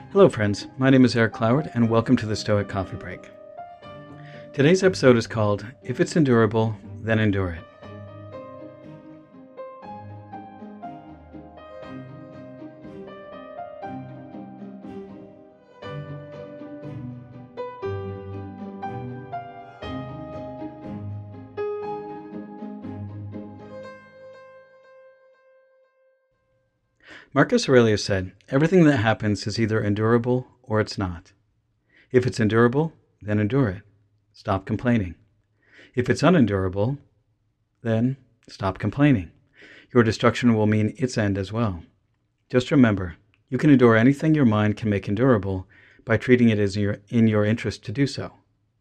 Hello friends, my name is Eric Cloward and welcome to the Stoic Coffee Break. Today's episode is called, If It's Endurable, Then Endure It. Marcus Aurelius said, everything that happens is either endurable or it's not. If it's endurable, then endure it. Stop complaining. If it's unendurable, then stop complaining. Your destruction will mean its end as well. Just remember, you can endure anything your mind can make endurable by treating it as in your interest to do so.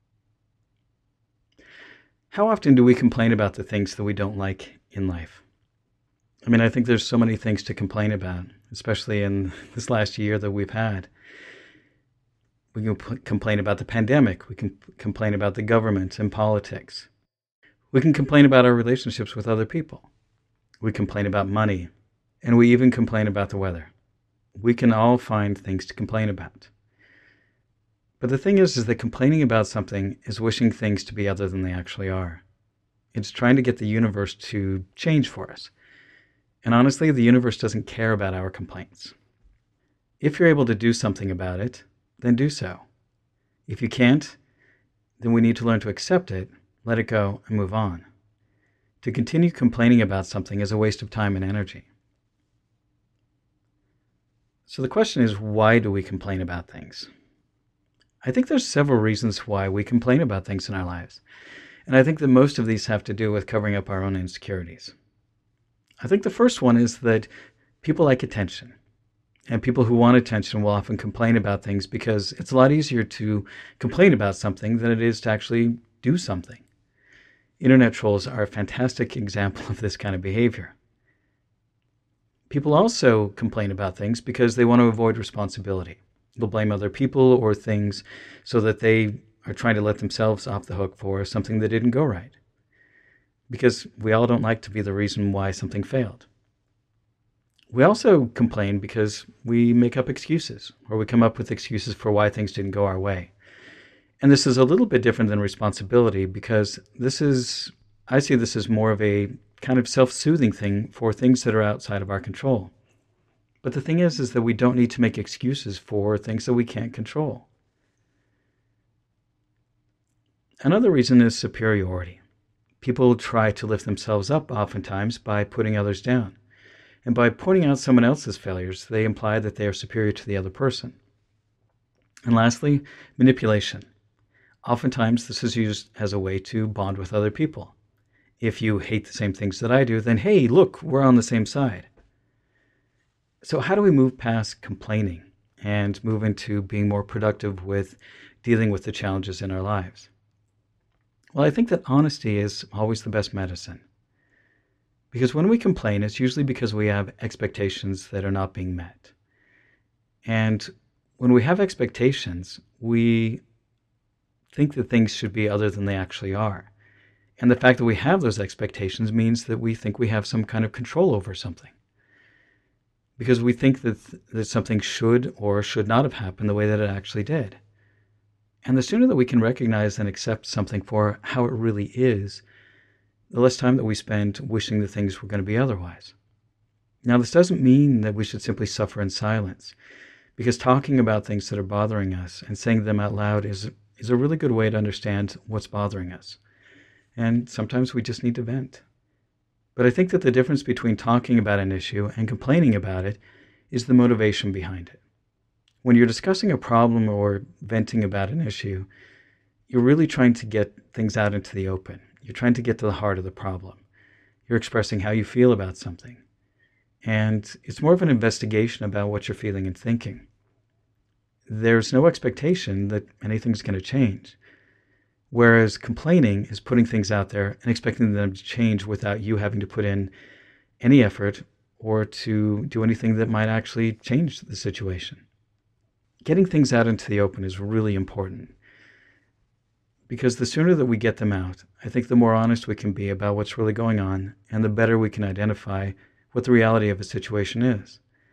How often do we complain about the things that we don't like in life? I think there's so many things to complain about, especially in this last year that we've had. We can complain about the pandemic. We can complain about the government and politics. We can complain about our relationships with other people. We complain about money, and we even complain about the weather. We can all find things to complain about. But the thing is that complaining about something is wishing things to be other than they actually are. It's trying to get the universe to change for us. And honestly, the universe doesn't care about our complaints. If you're able to do something about it, then do so. If you can't, then we need to learn to accept it, let it go, and move on. To continue complaining about something is a waste of time and energy. So the question is, why do we complain about things? I think there's several reasons why we complain about things in our lives. And I think that most of these have to do with covering up our own insecurities. I think the first one is that people like attention. And people who want attention will often complain about things because it's a lot easier to complain about something than it is to actually do something. Internet trolls are a fantastic example of this kind of behavior. People also complain about things because they want to avoid responsibility. They'll blame other people or things so that they are trying to let themselves off the hook for something that didn't go right. Because we all don't like to be the reason why something failed. We also complain because we make up excuses, or we come up with excuses for why things didn't go our way. And this is a little bit different than responsibility because I see this as more of a kind of self-soothing thing for things that are outside of our control. But the thing is that we don't need to make excuses for things that we can't control. Another reason is superiority. People try to lift themselves up oftentimes by putting others down. And by pointing out someone else's failures, they imply that they are superior to the other person. And lastly, manipulation. Oftentimes, this is used as a way to bond with other people. If you hate the same things that I do, then hey, look, we're on the same side. So how do we move past complaining and move into being more productive with dealing with the challenges in our lives? Well, I think that honesty is always the best medicine. Because when we complain, it's usually because we have expectations that are not being met. And when we have expectations, we think that things should be other than they actually are. And the fact that we have those expectations means that we think we have some kind of control over something. Because we think that something should or should not have happened the way that it actually did. And the sooner that we can recognize and accept something for how it really is, the less time that we spend wishing that things were going to be otherwise. Now, this doesn't mean that we should simply suffer in silence, because talking about things that are bothering us and saying them out loud is a really good way to understand what's bothering us. And sometimes we just need to vent. But I think that the difference between talking about an issue and complaining about it is the motivation behind it. When you're discussing a problem or venting about an issue, you're really trying to get things out into the open. You're trying to get to the heart of the problem. You're expressing how you feel about something. And it's more of an investigation about what you're feeling and thinking. There's no expectation that anything's going to change. Whereas complaining is putting things out there and expecting them to change without you having to put in any effort or to do anything that might actually change the situation. Getting things out into the open is really important. Because the sooner that we get them out, I think the more honest we can be about what's really going on, and the better we can identify what the reality of a situation is.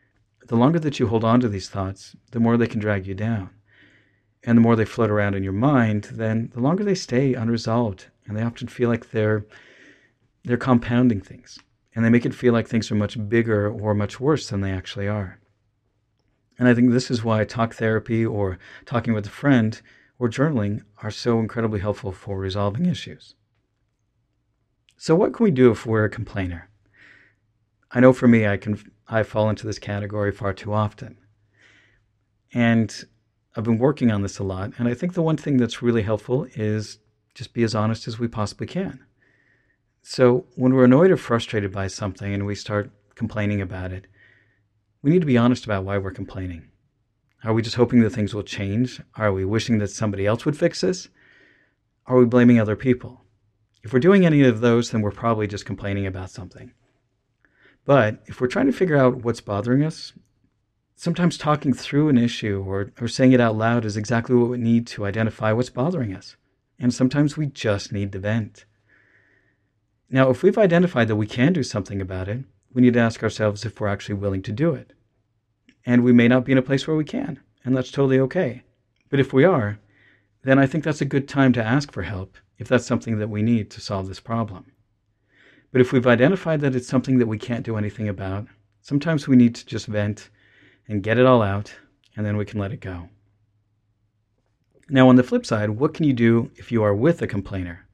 the longer that you hold on to these thoughts, the more they can drag you down. And the more they float around in your mind, then the longer they stay unresolved. And they often feel like they're compounding things. And they make it feel like things are much bigger or much worse than they actually are. And I think this is why talk therapy or talking with a friend or journaling are so incredibly helpful for resolving issues. So what can we do if we're a complainer? I know for me, I fall into this category far too often. And I've been working on this a lot. And I think the one thing that's really helpful is just be as honest as we possibly can. So when we're annoyed or frustrated by something and we start complaining about it, we need to be honest about why we're complaining. Are we just hoping that things will change? Are we wishing that somebody else would fix this? Are we blaming other people? If we're doing any of those, then we're probably just complaining about something. But if we're trying to figure out what's bothering us, sometimes talking through an issue or saying it out loud is exactly what we need to identify what's bothering us. And sometimes we just need to vent. Now, if we've identified that we can do something about it, we need to ask ourselves if we're actually willing to do it. And we may not be in a place where we can, and that's totally okay. But if we are, then I think that's a good time to ask for help if that's something that we need to solve this problem. But if we've identified that it's something that we can't do anything about, sometimes we need to just vent and get it all out, and then we can let it go. Now, on the flip side, what can you do if you are with a complainer?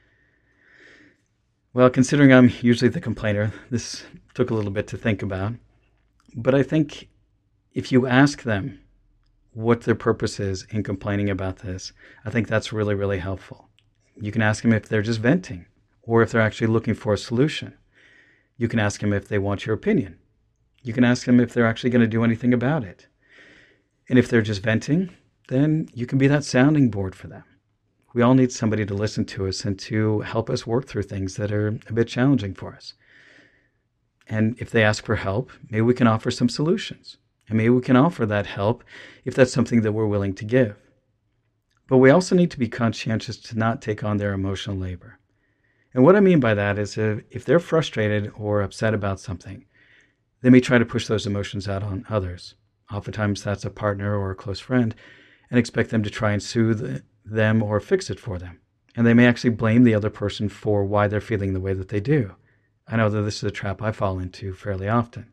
Well, considering I'm usually the complainer, this took a little bit to think about. But I think if you ask them what their purpose is in complaining about this, I think that's really, really helpful. You can ask them if they're just venting or if they're actually looking for a solution. You can ask them if they want your opinion. You can ask them if they're actually going to do anything about it. And if they're just venting, then you can be that sounding board for them. We all need somebody to listen to us and to help us work through things that are a bit challenging for us. And if they ask for help, maybe we can offer some solutions. And maybe we can offer that help if that's something that we're willing to give. But we also need to be conscientious to not take on their emotional labor. And what I mean by that is if they're frustrated or upset about something, they may try to push those emotions out on others. Oftentimes that's a partner or a close friend, and expect them to try and soothe them or fix it for them. And they may actually blame the other person for why they're feeling the way that they do. I know that this is a trap I fall into fairly often.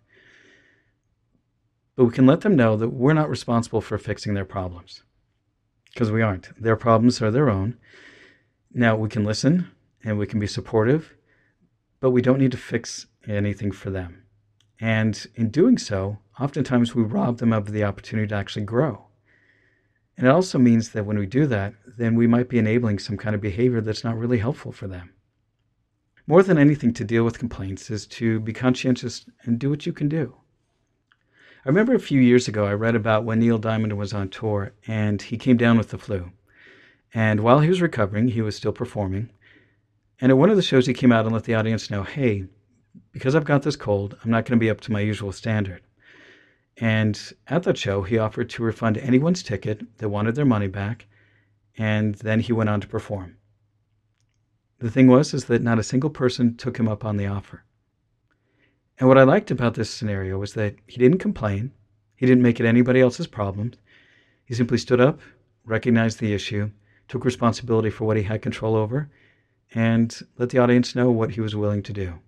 But we can let them know that we're not responsible for fixing their problems, because we aren't. Their problems are their own. Now, we can listen and we can be supportive, but we don't need to fix anything for them. And in doing so, oftentimes we rob them of the opportunity to actually grow. And it also means that when we do that, then we might be enabling some kind of behavior that's not really helpful for them. More than anything, to deal with complaints is to be conscientious and do what you can do. I remember a few years ago, I read about when Neil Diamond was on tour and he came down with the flu. And while he was recovering, he was still performing. And at one of the shows, he came out and let the audience know, hey, because I've got this cold, I'm not going to be up to my usual standard. And at that show, he offered to refund anyone's ticket that wanted their money back. And then he went on to perform. The thing is that not a single person took him up on the offer. And what I liked about this scenario was that he didn't complain. He didn't make it anybody else's problem. He simply stood up, recognized the issue, took responsibility for what he had control over, and let the audience know what he was willing to do.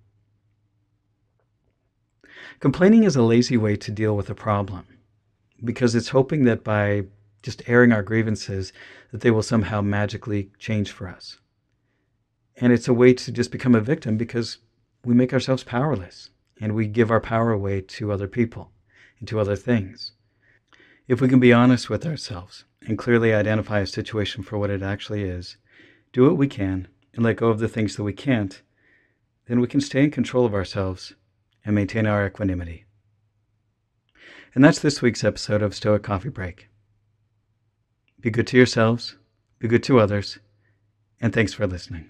Complaining is a lazy way to deal with a problem, because it's hoping that by just airing our grievances, that they will somehow magically change for us. And it's a way to just become a victim because we make ourselves powerless. And we give our power away to other people and to other things. If we can be honest with ourselves and clearly identify a situation for what it actually is, do what we can, and let go of the things that we can't, then we can stay in control of ourselves and maintain our equanimity. And that's this week's episode of Stoic Coffee Break. Be good to yourselves, be good to others, and thanks for listening.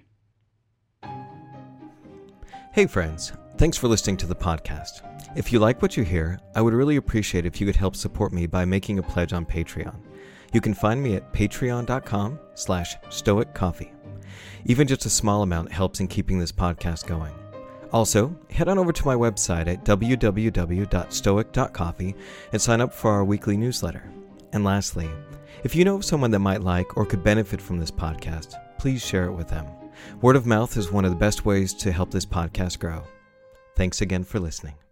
Hey friends, thanks for listening to the podcast. If you like what you hear, I would really appreciate if you could help support me by making a pledge on Patreon. You can find me at patreon.com/stoiccoffee. Even just a small amount helps in keeping this podcast going. Also, head on over to my website at www.stoic.coffee and sign up for our weekly newsletter. And lastly, if you know of someone that might like or could benefit from this podcast, please share it with them. Word of mouth is one of the best ways to help this podcast grow. Thanks again for listening.